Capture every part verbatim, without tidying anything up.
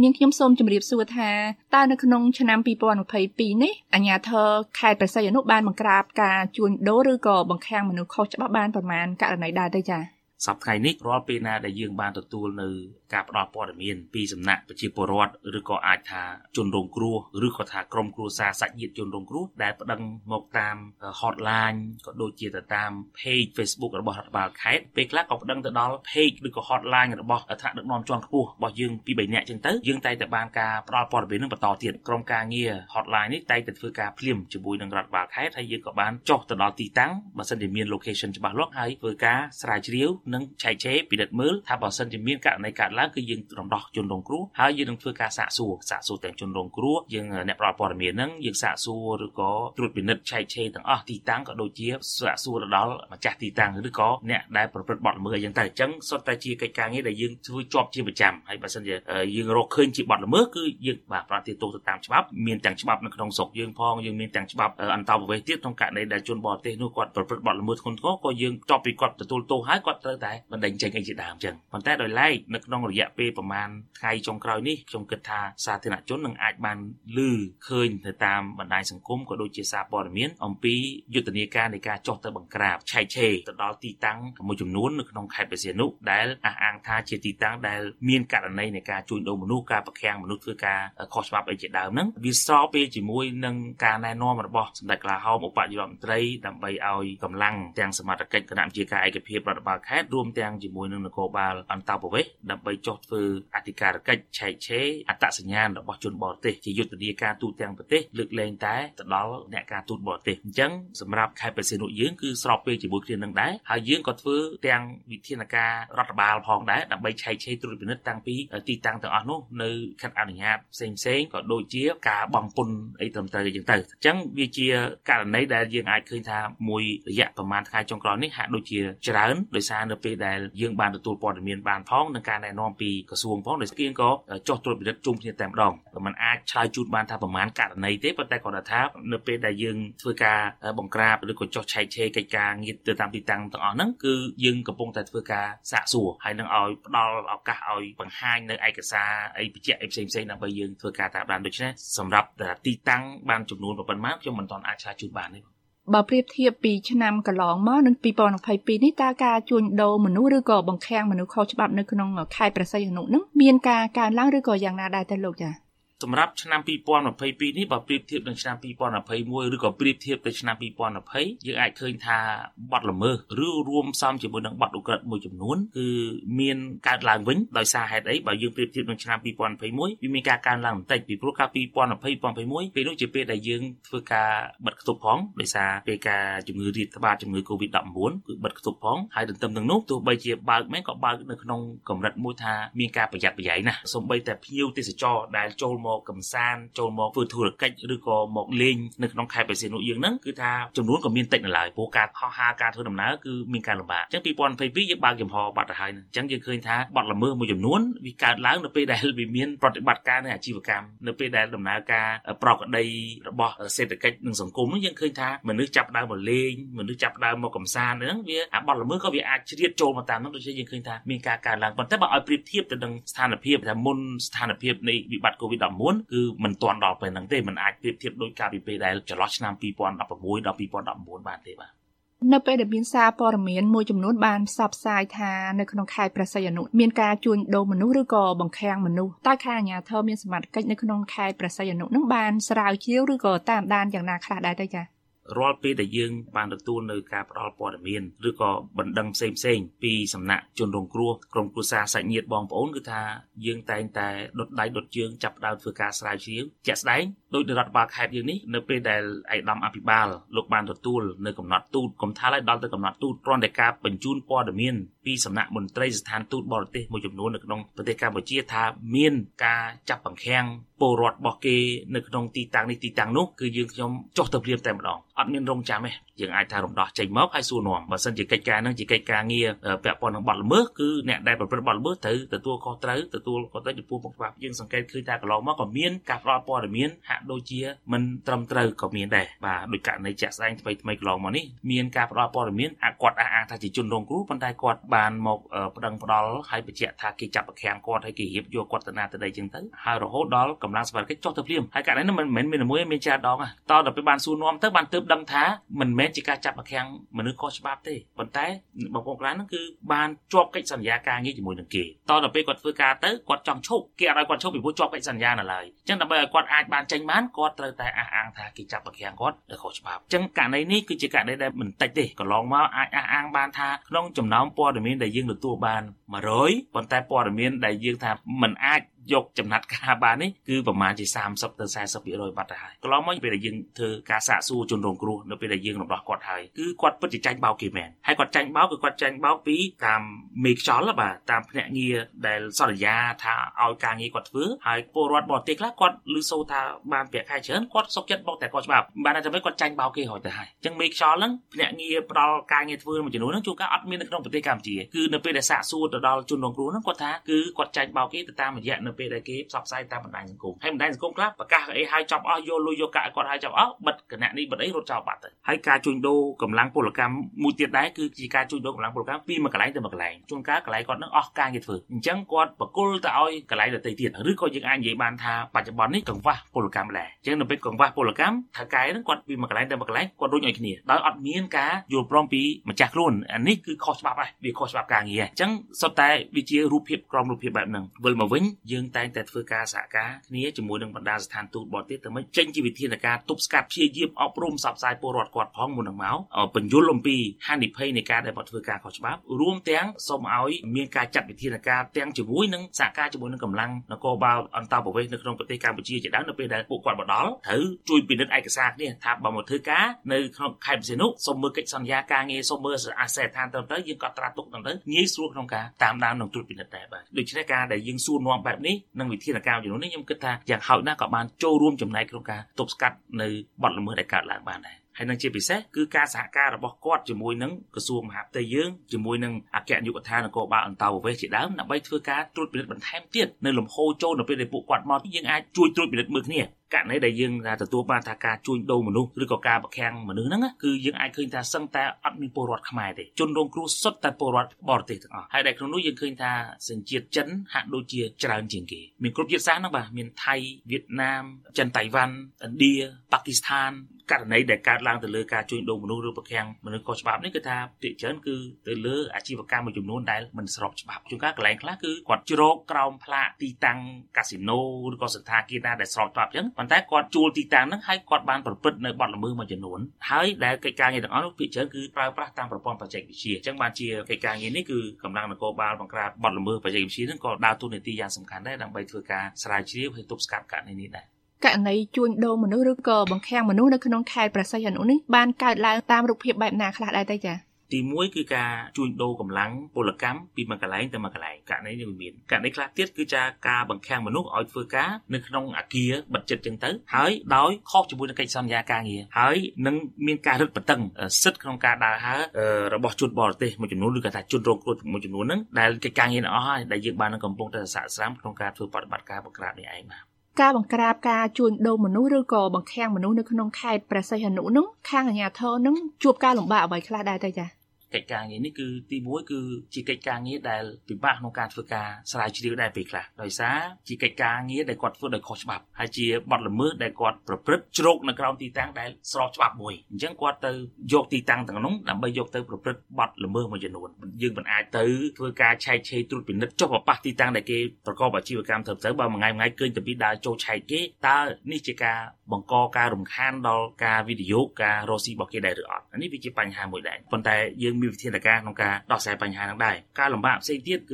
នាងខ្ញុំសូមជម្រាបសួរថាតើនៅក្នុងឆ្នាំពីរពាន់ម្ភៃពីរនេះអាជ្ញាធរខេត្តព្រះសីហនុបានបង្ក្រាបការជួញដូរឬក៏បង្ខាំងមនុស្សខុសច្បាប់បានប្រមាណករណីដែរទេចា៎សប្តាហ៍នេះរាល់ពេលណាដែលយើងបានទទួលនៅការផ្ដល់ព័ត៌មានពីសំណាក់ប្រជាពលរដ្ឋឬក៏អាចថាជនរងគ្រោះឬក៏ថាក្រុមគ្រួសារសាច់ញាតិជនរងគ្រោះដែលប្តឹងមកតាម hotline ក៏ដូចជាទៅតាម page Facebook របស់រដ្ឋបាលខេត្តពេលខ្លះក៏ប្តឹងទៅដល់ page ឬក៏ hotline របស់ថ្នាក់ដឹកនាំជាន់ខ្ពស់របស់យើងពីរបីនាក់ចឹងទៅយើងតែងតែបានការផ្ដល់ព័ត៌មាននឹងបន្តទៀតក្រុមការងារ hotline នេះតែងតែធ្វើការភ្លាមជាមួយនឹងរដ្ឋបាលខេត្តហើយយើងក៏បានចុះទៅដល់ទីតាំងបើសិនជាមាន location ច្បាស់លាស់ហើយធ្វើការស្រាវជ្រាវនិងឆែកឆេរពិនិត្យមើលថាបើសិនជាមានករណីកើតឡើងគឺយើងរំដោះជនរងគ្រោះហើយយើងនឹងធ្វើការសាកសួរសាកសួរទាំងជនរងគ្រោះយើងអ្នកផ្ដល់ព័ត៌មានហ្នឹងយើងសាកសួរឬក៏ត្រួតពិនិត្យឆែកឆេរទាំងអស់ទីតាំងក៏ដូចជាសាកសួរទៅដល់ម្ចាស់ទីតាំងឬក៏អ្នកដែលប្រព្រឹត្តបទល្មើសអីចឹងទៅអញ្ចឹងសុទ្ធតែជាកិច្ចការងារដែលយើងធ្វើជាប់ជាប្រចាំហើយបើសិនជាយើងរកឃើញជាបទល្មើសគឺយើងបាទប្រតិទោសទៅតាមច្បាប់មានទាំងច្បាប់នៅក្នុងស្រុកយើងផងយើងមានទាំងច្បាប់អន្តរប្រវេសន៍ទៀតក្នុងករណីដែលជនបរទេសនោះគាត់ប្រព្រឹត្តបទល្មើសធ្ងន់ធ្ងរក៏យើងចប់ពីគាត់ទទួលទោសហើយគាត់ត្រូវតែបណ្តេញចេញអីជាដើមចឹងប៉ុន្តែដោយឡែកនៅក្នុងរយៈពេលប្រហែលថ្ងៃចុងក្រោយនេះខ្ញុំគិតថាសាធារណជននឹងអាចបានឮឃើញទៅតាមបណ្ដាញសង្គមក៏ដូចជាសារព័ត៌មានអំពីយុទ្ធនាការនៃការចោះទៅបង្ក្រាបឆែកឆេរទៅដល់ទីតាំងមួយចំនួននៅក្នុងខេត្តព្រះសីហនុដែលអះអាងថាជាទីតាំងដែលមានករណីនៃការជួញដូរមនុស្សការប្រខាំងមនុស្សធ្វើការខុសច្បាប់អីជាដើមហ្នឹងវាស្របពេលជាមួយនឹងការណែនាំរបស់សម្ដេចកលាហោមឧបនាយករដ្ឋមន្ត្រីដើម្បីឲ្យកម្លាំងទាំងសមត្ថកិច្ចគណៈវិជាការឯកភាពរដ្ឋបាលខេត្តរួមទាំងជាមួយនឹងនគរបាលអន្តរប្រវេសន៍ដើម្បីចុះធ្វើអធិការកិច្ចឆែកឆេរអត្តសញ្ញាណរបស់ជនបរទេសជាយុទ្ធនាការទូទាំងប្រទេសលើកលែងតែទៅដល់អ្នកការទូតបរទេសអញ្ចឹងសម្រាប់ខេត្តព្រះសីហនុយើងគឺស្របពេលជាមួយគ្នានឹងដែរហើយយើងក៏ធ្វើទាំងវិធានការរដ្ឋបាលផងដែរដើម្បីឆែកឆេរត្រួតពិនិត្យតាំងពីទីតាំងទាំងអស់នោះនៅខិតអនុញ្ញាតផ្សេងផ្សេងក៏ដូចជាការបង់ពន្ធអីត្រឹមត្រូវអញ្ចឹងទៅអញ្ចឹងវាជាករណីដែលយើងអាចឃើញថាមួយរយៈប្រហែលថ្ងៃចុងក្រោយនេះហាក់ដូចជាច្រើនដោយសារនៅពេលដែលយើងបានទទួលព័ត៌មានបានផងនឹងការណែនាំពីក្រសួងផងដែលស្គៀងក៏ចុះត្រួតពិនិត្យជុំគ្នាតែម្ដងមិនអាចឆ្លើយជូនបានថាប្រមាណករណីទេប៉ុន្តែគាត់ថានៅពេលដែលយើងធ្វើការបង្ក្រាបឬក៏ចុះឆែកឆេរកិច្ចការងារទៅតាមទីតាំងទាំងអស់ហ្នឹងគឺយើងកំពុងតែធ្វើការសាកសួរហើយនឹងឲ្យផ្ដល់ឱកាសឲ្យបង្ហាញនៅឯកសារអីបញ្ជាក់អីផ្សេងផ្សេងដើម្បីយើងធ្វើការតាមដានដូច្នេះសម្រាប់ទីតាំងបានចំនួនប៉ុន្មានខ្ញុំមិនទាន់អាចឆ្លើយជូនបានទេបើប្រៀបធៀបពីឆ្នាំកន្លងមកនឹងពីរពាន់ម្ភៃពីរនេះតើការជួញដូរមនុស្សឬក៏បង្ខាំងមនុស្សខុសច្បាប់នៅក្នុងខេត្តព្រះសីហនុនឹងមានការកើនឡើងឬក៏យ៉ាងណាដែរទៅលោកចា៎សម្រាប់ឆ្នាំពីរពាន់ម្ភៃពីរនេះបើប្រៀបធៀបនឹងឆ្នាំពីរពាន់ម្ភៃមួយឬក៏ប្រៀបធៀបទៅឆ្នាំពីរពាន់ម្ភៃយើងអាចឃើញថាបទល្មើសឬរួមផ្សំជាមួយនឹងបទឧក្រិដ្ឋមួយចំនួនគឺមានកើតឡើងវិញដោយសារហេតុអីបើយើងប្រៀបធៀបនឹងឆ្នាំពីរពាន់ម្ភៃមួយវាមានការកើនឡើងបន្តិចពីព្រោះកាលពីរពាន់ម្ភៃ ពីរពាន់ម្ភៃមួយពេលនោះជាពេលដែលយើងធ្វើការបិទគប់ផងដោយសារពេលការជំងឺរាតត្បាតជំងឺ កូវីដ ដប់ប្រាំបួន គឺបិទគប់ផងហើយទន្ទឹមនឹងនោះទោះបីជាបើកមែនក៏បើកនៅក្នុងកម្រិតមួយថាមានការប្រយ័ត្នប្រយែងណាស់សូម្បីតែភ្ញៀវទេសចរដែលចូលមកកំសាន្តចូលមកធ្វើធុរកិច្ចឬក៏មកលេងនៅក្នុងខេត្តព្រះសីហនុយើងហ្នឹងគឺថាចំនួនក៏មានតិចនៅឡើយព្រោះការហោះហើរការធ្វើដំណើរគឺមានការលំបាកអញ្ចឹងពីរពាន់ម្ភៃពីរយើងបើកចំហបាត់ទៅហើយអញ្ចឹងយើងឃើញថាបទល្មើសមួយចំនួនវាកើតឡើងនៅពេលដែលវាមានប្រតិបត្តិការនៅអាជីវកម្មនៅពេលដែលដំណើរការប្រកដីរបស់សេដ្ឋកិច្ចនិងសង្គមហ្នឹងយើងឃើញថាមនុស្សចាប់ដើមមកលេងមនុស្សចាប់ដើមមកកំសាន្តហ្នឹងវាអាបទល្មើសក៏វាអាចជ្រៀតចូលមកតាមហ្នឹងដូចជាយើងឃើញថាមានការកើតឡើងប៉ុន្តែបើឲ្យប្រៀបធៀបទៅនឹងស្ថានភាពថាមុនស្ថានភាពនៃវិបត្តិ កូវីដ ដប់ប្រាំបួន គឺមិនទាន់ដល់ពេលហ្នឹងទេមិនអាចប្រៀបធៀបដូចកាលពីពេលដែលចន្លោះឆ្នាំពីរពាន់ដប់ប្រាំមួយដល់ពីរពាន់ដប់ប្រាំបួនបានទេបាទនៅពេលដែលមានសារព័ត៌មានមួយចំនួនបានផ្សព្វផ្សាយថានៅក្នុងខេត្តព្រះសីហនុមានការជួញដូរមនុស្សឬក៏បង្ខាំងមនុស្សតើខាងអាជ្ញាធរមានសមត្ថកិច្ចនៅក្នុងខេត្តព្រះសីហនុនឹងបានស្រាវជ្រាវឬក៏តាមដានយ៉ាងណាខ្លះដែរទៅចា៎រាល់ពេលដែលយើងបានទទួលនៅការផ្ដល់ព័ត៌មានឬក៏បណ្ដឹងផ្សេងផ្សេងពីសំណាក់ជនរងគ្រោះក្រុមគ្រួសារសាច់ញាតិបងប្អូនគឺថាយើងតែងតែដុតដៃដុតជើងចាប់ផ្ដើមធ្វើការស្រាវជ្រាវជាក់ស្ដែងដោយរដ្ឋបាលខេត្តយើងនេះនៅពេលដែលឯកឧត្តមអភិបាលលោកបានទទួលនៅកំណត់ទូតកុំថាឡើយដល់ទៅកំណត់ទូតគ្រាន់តែការបញ្ជូនព័ត៌មានពីសំណាក់មន្ត្រីស្ថានទូតបរទេសមួយចំនួននៅក្នុងប្រទេសកម្ពុជាថាមានការចាប់បង្ខាំងពលរដ្ឋរបស់គេនៅក្នុងទីតាំងនេះទីតាំងនោះគឺយើងខ្ញុំចុះទៅព្រាមតែម្ដងអត់មានរងចាំទេយើងអាចថារំដោះចេញមកហើយសួរនាំបើសិនជាកិច្ចការនឹងជាកិច្ចការងារពាក់ព័ន្ធនឹងបទល្មើសគឺអ្នកដែលប្រព្រឹត្តបទល្មើសត្រូវទទួលខុសត្រូវទទួលខុសត្រូវចំពោះមុខច្បាប់យើងសង្កេតឃើញថាកន្លងមកក៏មានការផ្ដល់ព័ត៌មានហាក់ដូចជាមិនត្រឹមត្រូវក៏មានដែរបាទដោយករណីជាក់ស្ដែងថ្មីថ្មីកន្លងមកនេះមានការផ្ដល់ព័ត៌មានអាគាត់អះអាងថាជាជនរងគ្រោះប៉ុន្តែគាត់បានមកប្តឹងផ្ដល់ហើយបញ្ជាក់ថាគេចាប់ប្រខាំងគាត់ហើយគេរៀបយកគាត់ទៅណាទៅដីចឹងទៅហើយរហូតដល់កម្លាំងសមត្ថកិច្ចចុះទៅភ្លាមហើយករណីនេះមិនមែនមានមួយមានច្រើនដងតដល់ពេលបានសួរនាំទៅបានទើបដឹងថាមិនមែនជាការចាប់ប្រខាំងមនុស្សខុសច្បាប់ទេប៉ុន្តែបងប្អូនខ្លះហ្នឹងគឺបានជាប់កិច្ចសន្យាការងារជាមួយនឹងគេតដល់ពេលគាត់ធ្វើការទៅគាត់ចង់ឈប់គេអត់ឲ្យគាត់ឈប់ពីព្រោះជាប់កិច្ចសន្យានៅឡើយអញ្ចឹងដើម្បីឲ្យគាត់អាចបានចេញបានគាត់ត្រូវតែអះអាងថាគេចាប់ប្រខាំងគាត់ដោយខុសច្បាប់អញ្ចឹងករណីនេះគឺជាករណីដែលមិនតិចទេកន្លងមកអាចអះអាងបានថាក្នុងចំណោមព័ត៌មានដែលយើងទទួលបានone hundredប៉ុន្តែព័ត៌មានដែលយើងថាមិនអាចយកចំណាត់ការបាននេះគឺប្រមាណជាthirtyទៅforty%បាត់ទៅហើយកន្លងមកពេលដែលយើងធ្វើការសាកសួរជនរងគ្រោះនៅពេលដែលយើងរំដោះគាត់ហើយគឺគាត់ពិតជាចាញ់បោកគេមែនហើយគាត់ចាញ់បោកគឺគាត់ចាញ់បោកពីតាមមេខ្យល់បាទតាមភ្នាក់ងារដែលសន្យាថាឲ្យការងារគាត់ធ្វើហើយពលរដ្ឋបរទេសខ្លះគាត់ឮសូរថាបានប្រាក់ខែច្រើនគាត់សុខចិត្តបោកតែគាត់ច្បាប់បានតែមិនគាត់ចាញ់បោកគេហើយទៅហើយអញ្ចឹងមេខ្យល់ហ្នឹងភ្នាក់ងារផ្ដល់ការងារធ្វើមួយចំនួនហ្នឹងជួនកាលអត់មាននៅក្នុងប្រទេសកម្ពុជាគឺនៅពេលដែលសាកសួរទៅដល់ជនរងគ្រោះហ្នឹងគាត់ថាគឺគាត់ចាញ់បោកគេទៅតាមរយៈនៅពេលដែលគេផ្សព្វផ្សាយតាមបណ្ដាញសង្គមហើយបណ្ដាញសង្គមខ្លះប្រកាសអីឲ្យចាប់អស់យកលុយយកកាក់គាត់ឲ្យចាប់អស់បិទគណៈនេះបិទអីរត់ចោលបាត់ទៅហើយការជួញដូរកម្លាំងពលកម្មមួយទៀតដែរគឺជាការជួញដូរកម្លាំងពលកម្មពីមួយកន្លែងទៅមួយកន្លែងជួនកាលកន្លែងគាត់នឹងអស់ការងារធ្វើអញ្ចឹងគាត់បកគលទៅឲ្យកន្លែងដទៃទៀតឬក៏យើងអាចនិយាយបានថាបច្ចុប្បន្ននេះកង្វះពលកម្មដែរអញ្ចឹងនៅពេលកង្វះពលកម្មថៅកែហ្នឹងគាត់ពីមួយកន្លែងទៅមួយកន្លែងគាត់រុញឲ្យគ្នាដោយអត់មានការយល់ព្រមពីម្ចាស់ខ្លួនអានេះគឺខុសច្បាប់ហើយវាខុសច្បាប់ការងារអញ្ចឹងសុទ្ធតែវាជារូបភាពក្រមរូបភាពបែបហ្នឹងវិលមកវិញយើងតែងតែធ្វើការសហការគ្នាជាមួយនឹងបណ្ដាស្ថានទូតបរទេសទៅមិនចេញជាវិធានការទប់ស្កាត់ព្យាយាមអប់រំផ្សព្វផ្សាយពលរដ្ឋគាត់ផងមុននឹងមកបញ្យល់អំពីហានិភ័យនៃការដែលគាត់ធ្វើការខុសច្បាប់រួមទាំងសូមឲ្យមានការចាត់វិធានការទាំងជាមួយនឹងសហការជាមួយនឹងកម្លាំងនគរបាលអន្តរប្រវេសន៍នៅក្នុងប្រទេសកម្ពុជាជាដើមនៅពេលដែលពួកគាត់មកដល់ត្រូវជួយពិនិត្យឯកសារគ្នាថាបើមកធ្វើការនៅក្នុងខេត្តបរសេនុសូមមើលកិច្ចសន្យាការងារសូមមើលអាសយដ្ឋានត្រឹមត្រូវយើងក៏ត្រាទុកត្រឹមត្រូវងាយស្រួលក្នុងការតាមដាននិងត្រួតពិនិត្យដែរបាទដូច្នេះការដែលយើងសួរនាំបែបនេះនិងវិធានការចំនួននេះខ្ញុំគិតថាយ៉ាងហោចណាស់ក៏បានចូលរួមចំណែកក្នុងការទប់ស្កាត់នៅបទល្មើសដែលកើតឡើងបានដែរហើយនឹងជាពិសេសគឺការសហការរបស់គាត់ជាមួយនឹងក្រសួងមហាផ្ទៃយើងជាមួយនឹងអគ្គនាយកដ្ឋាននគរបាលអន្តរប្រវេសន៍ជាដើមដើម្បីធ្វើការត្រួតពិនិត្យបន្ថែមទៀតនៅលំហូរចូលនៅពេលដែលពួកគាត់មកយើងអាចជួយត្រួតពិនិត្យមើលគ្នាករណីដែលយើងទទួលបានថាការជួញដូរមនុស្សឬក៏ការប្រខាំងមនុស្សហ្នឹងគឺយើងអាចឃើញថាសឹងតែអត់មានពលរដ្ឋខ្មែរទេជនរងគ្រោះសុទ្ធតែពលរដ្ឋបរទេសទាំងអស់ហើយដែលក្នុងនោះយើងឃើញថាសញ្ជាតិចិនហាក់ដូចជាច្រើនជាងគេមានគ្រប់ជាតិសាសន៍ហ្នឹងបាទមានថៃវៀតណាមចិនតៃវ៉ាន់ឥណ្ឌាប៉ាគីស្ថានករណីដែលកើតឡើងទៅលើការជួញដូរមនុស្សឬប្រខាំងមនុស្សខុសច្បាប់នេះគឺថាភាគច្រើនគឺទៅលើអាជីវកម្មមួយចំនួនដែលមិនស្របច្បាប់ជួនកាលកន្លែងខ្លះគឺគាត់ជ្រកក្រោមផ្លាកទីតាំងកាស៊ីណូឬក៏សណ្ឋាគារណាដែលស្របច្បាប់អញ្ចឹងប៉ុន្តែគាត់ជួលទីតាំងហ្នឹងហើយគាត់បានប្រព្រឹត្តនៅបទល្មើសមួយចំនួនហើយដែលកិច្ចការងារទាំងអស់នោះភាគច្រើនគឺប្រើប្រាស់តាមប្រព័ន្ធបច្ចេកវិទ្យាអញ្ចឹងបានជាកិច្ចការងារនេះគឺកម្លាំងនគរបាលបង្ក្រាបបទល្មើសបច្ចេកវិទ្យាហ្នឹងក៏ដើរតួនាទីយ៉ាងសំខាន់ដែរដើម្បីធ្វើការស្រាវជ្រាវហើយទប់ស្កាត់ករណីនេះដែរករណីជួញដូរមនុស្សឬក៏បង្ខាំងមនុស្សនៅក្នុងខេត្តព្រះសីហនុនេះបានកើតឡើងតាមរូបភាពបែបណាខ្លះដែរទេចា៎ទីមួយគឺការជួញដូរកម្លាំងពលកម្មពីមួយកន្លែងទៅមួយកន្លែងករណីនេះមានករណីខ្លះទៀតគឺជាការបង្ខាំងមនុស្សឲ្យធ្វើការនៅក្នុងអគារបិទជិតចឹងទៅហើយដោយខុសជាមួយនឹងកិច្ចសន្យាការងារហើយនឹងមានការរឹតបន្តឹងសិទ្ធិក្នុងការដើរហើររបស់ជនបរទេសមួយចំនួនឬក៏ថាជនរងគ្រោះមួយចំនួនហ្នឹងដែលកិច្ចការងារទាំងអស់ហើយដែលយើងបាននឹងកំពុងតែសហស្រាមក្នុងការធ្វើបដិបត្តិការបង្ក្រាបនេះឯងបាទការបង្ក្រាបការជួញដូរមនុស្សឬក៏បង្ខាំងមនុស្សនៅក្នុងខេត្តព្រះសីហនុនោះខាងអាជ្ញាធរនឹងជួបការលំបាកអ្វីខ្លះដែរទេចា៎កិច្ចការងារនេះគឺទីមួយគឺជាកិច្ចការងារដែលពិបាកក្នុងការធ្វើការស្រាវជ្រាវដែរពេលខ្លះដោយសារជាកិច្ចការងារដែលគាត់ធ្វើដោយខុសច្បាប់ហើយជាបទល្មើសដែលគាត់ប្រព្រឹត្តជ្រកនៅក្រោមទីតាំងដែលស្របច្បាប់មួយអញ្ចឹងគាត់ទៅយកទីតាំងទាំងនោះដើម្បីយកទៅប្រព្រឹត្តបទល្មើសមួយចំនួនយើងមិនអាចទៅធ្វើការឆែកឆេរត្រួតពិនិត្យចុះប្រប៉ះទីតាំងដែលគេប្រកបអាជីវកម្មទៅទៅបើមួយថ្ងៃមួយថ្ងៃឃើញតែពីដើរចូលឆែកគេតើនេះជាការបង្កការរំខានដល់ការវិនិយោគការរកស៊ីរបស់គេដែរឬអត់នេះវាជាបញ្ហាមួយដែរប៉ុន្តែយើងមានវិធានការក្នុងការដោះស្រាយបញ្ហាហ្នឹងដែរការលំបាកផ្សេងទៀតគឺ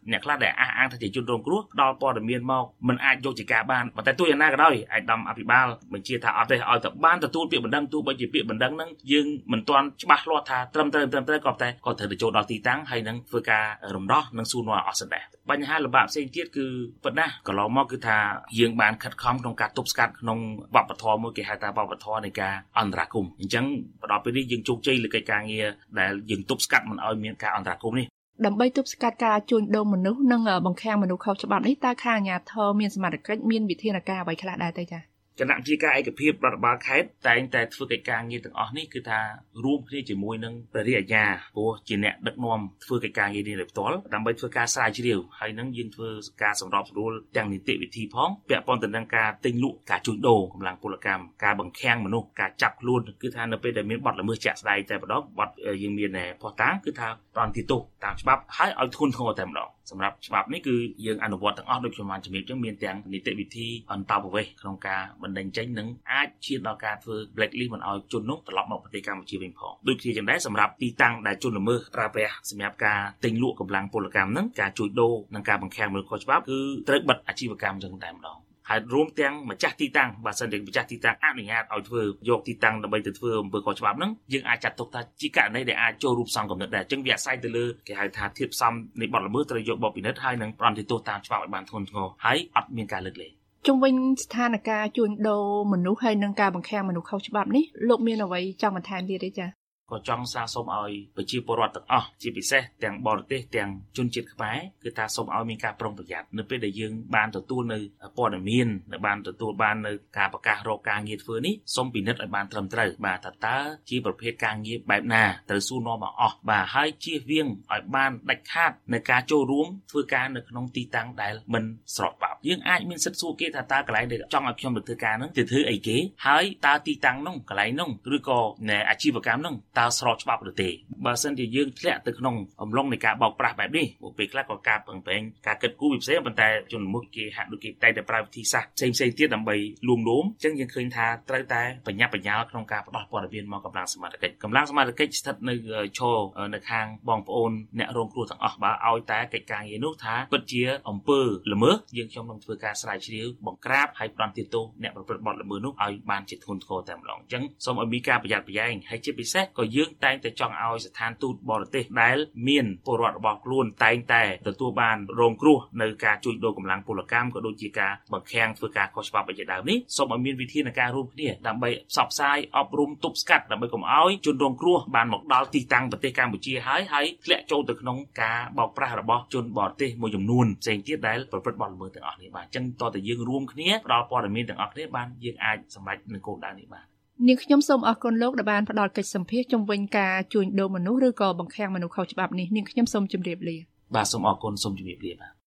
អ្នកខ្លះដែលអះអាងថាជាជនរងគ្រោះផ្ដល់ព័ត៌មានមកមិនអាចយកជាការបានប៉ុន្តែទោះយ៉ាងណាក៏ដោយឯកឧត្តមអភិបាលបញ្ជាថាអត់ទេឲ្យតែបានទទួលពាក្យបណ្ដឹងទោះបីជាពាក្យបណ្ដឹងហ្នឹងយើងមិនទាន់ច្បាស់លាស់ថាត្រឹមត្រូវត្រឹមត្រូវក៏តែក៏ត្រូវទៅចូលដល់ទីតាំងហើយនឹងធ្វើការរំដោះនិងសួរនាំអស់សិនដែរបញ្ហាលំបាកផ្សេងទៀតគឺប៉ុណ្ណាកន្លងមកគឺថាយើងបានខិតខំក្នុងការទប់ស្កាត់ក្នុងវប្បធម៌មួយគេហៅថាវប្បធម៌នៃការអន្តរាគមន៍អញ្ចឹងដល់ពេលនេះយើងជោគជ័យលើកិច្ចការងារដែលយើងទប់ស្កាត់មិនឲ្យមានការអន្តរាគមន៍នេះដើម្បីទប់ស្កាត់ការជួញដូរមនុស្សនិងបង្ខាំងមនុស្សខុសច្បាប់នេះតើខាងអាជ្ញាធរមានសមត្ថកិច្ចមានវិធានការអ្វីខ្លះដែរទេចា៎គណៈជាការឯកភាពរដ្ឋបាលខេត្តតែងតែធ្វើកិច្ចការងារទាំងអស់នេះគឺថារួមគ្នាជាមួយនឹងព្រះរាជអាជ្ញាព្រោះជាអ្នកដឹកនាំធ្វើកិច្ចការងារនេះដោយផ្ទាល់ដើម្បីធ្វើការស្រាវជ្រាវហើយនឹងយើងធ្វើការសម្របសម្រួលទាំងនីតិវិធីផងពាក់ព័ន្ធទៅនឹងការទិញលក់ការជួញដូរកម្លាំងពលកម្មការបង្ខាំងមនុស្សការចាប់ខ្លួនគឺថានៅពេលដែលមានបទល្មើសជាក់ស្ដែងតែម្ដងបទយើងមានផុសតាងគឺថាប្រន្ទាទោសតាមច្បាប់ហើយឲ្យធ្ងន់ធ្ងរតែម្ដងសម្រាប់ច្បាប់នេះគឺយើងអនុវត្តទាំងអស់ដូចខ្ញុំបានជំរាបចឹងមានទាំងនីតិវិធីអន្តរប្រវេសន៍ក្នុងការបណ្តេញចេញនិងអាចឈានដល់ការធ្វើ blacklist មិនឲ្យជននោះត្រឡប់មកប្រទេសកម្ពុជាវិញផងដូចគ្នាចឹងដែរសម្រាប់ទីតាំងដែលជនល្មើសប្រើប្រាស់សម្រាប់ការទិញលក់កម្លាំងពលកម្មហ្នឹងការជួញដូរនិងការបង្ខាំងមនុស្សខុសច្បាប់គឺត្រូវបិទអាជីវកម្មចឹងតែម្ដងហើយរួមទាំងម្ចាស់ទីតាំងបើសិនជាម្ចាស់ទីតាំងអនុញ្ញាតឲ្យធ្វើយកទីតាំងដើម្បីទៅធ្វើអំពើខុសច្បាប់ហ្នឹងយើងអាចចាត់ទុកថាជាករណីដែលអាចចូលរួមផ្សំគំនិតដែរអញ្ចឹងវាអាស្រ័យទៅលើគេហៅថាធាតុផ្សំនៃបទល្មើសត្រូវយកបបពិនិត្យហើយនឹងប្រន្ទាទោសតាមច្បាប់ឲ្យបានធ្ងន់ធ្ងរហើយអត់មានការលើកលែងជុំវិញស្ថានភាពជួញដូរមនុស្សហើយនឹងការបង្ខាំងមនុស្សខុសច្បាប់នេះលោកមានអ្វីចង់បន្ថែមទៀតទេចា៎ក៏ចង់ស្នើសុំឲ្យប្រជាពលរដ្ឋទាំងអស់ជាពិសេសទាំងបរទេសទាំងជនជាតិខ្មែរគឺថាសូមឲ្យមានការប្រុងប្រយ័ត្ននៅពេលដែលយើងបានទទួលនៅព័ត៌មាននៅបានទទួលបាននៅការប្រកាសរកការងារធ្វើនេះសូមពិនិត្យឲ្យបានត្រឹមត្រូវបាទថាតើជាប្រភេទការងារបែបណាត្រូវសួរនាំមកអស់បាទហើយជៀសវាងឲ្យបានដាច់ខាតនៅការចូលរួមធ្វើការនៅក្នុងទីតាំងដែលមិនស្របច្បាប់យើងអាចមានសិទ្ធិសួរគេថាតើកន្លែងដែលចង់ឲ្យខ្ញុំទៅធ្វើការហ្នឹងទៅធ្វើអីគេហើយតើទីតាំងនោះកន្លែងនោះឬក៏អាជីវកម្មនោះតើស្របច្បាប់ឬទេបើសិនជាយើងធ្លាក់ទៅក្នុងអំឡុងនៃការបោកប្រាស់បែបនេះពេលខ្លះក៏ការពឹងប្រែងការគិតគូរវាផ្សេងប៉ុន្តែជនល្មើសគេហាក់ដូចគេតែតែប្រើវិធីសាស្ត្រផ្សេងផ្សេងទៀតដើម្បីលួងលោមអញ្ចឹងយើងឃើញថាត្រូវតែបញ្ញាបញ្ញាលក្នុងការផ្ដោះព័ត៌មានមកកម្លាំងសមត្ថកិច្ចកម្លាំងសមត្ថកិច្ចស្ថិតនៅឈរនៅខាងបងប្អូនអ្នករងគ្រោះទាំងអស់បើឲ្យតែកិច្ចការងារនោះថាពិតជាអំពើល្មើសយើងខ្ញុំនឹងធ្វើការស្រាវជ្រាវបង្ក្រាបហើយប្រន្ទាទោសអ្នកប្រព្រឹត្តបទល្មើសនោះឲ្យបានជាធ្ងន់ធ្ងរតែម្ដងអញ្ចឹងសូមឲ្យមានការប្រយ័ត្នប្រយែងហើយជាពិសេសក៏យើងតែងតែចង់ឲ្យស្ថានទូតបរទេសដែលមានពលរដ្ឋរបស់ខ្លួនតែងតែទទួលបានរងគ្រោះនៅការជួញដូរកម្លាំងពលកម្មក៏ដូចជាការបង្ខាំងធ្វើការខុសច្បាប់ជាដើមនេះសូមឲ្យមានវិធានការរួមគ្នាដើម្បីផ្សព្វផ្សាយអប់រំទប់ស្កាត់ដើម្បីកុំឲ្យជនរងគ្រោះបានមកដល់ទីតាំងប្រទេសកម្ពុជាហើយហើយធ្លាក់ចូលទៅក្នុងការបោកប្រាស់របស់ជនបរទេសមួយចំនួនផ្សេងទៀតដែលប្រព្រឹត្តបទល្មើសទាំងអស់នេះបាទអញ្ចឹងតើតើយើងរួមគ្នាផ្ដល់ព័ត៌មានទាំងអស់គ្នាបានយើងអាចសម្រេចនឹងគោលដៅនេះបាទនាងខ្ញុំសូមអរគុណលោកដែលបានផ្ដល់កិច្ចសម្ភាសន៍ជំវិញការជួញដូរមនុស្សឬក៏បង្ខាំងមនុស្សខុសច្បាប់នេះនាងខ្ញុំសូមជម្រាបលាបាទសូមអរគុណសូមជម្រាបលាបាទ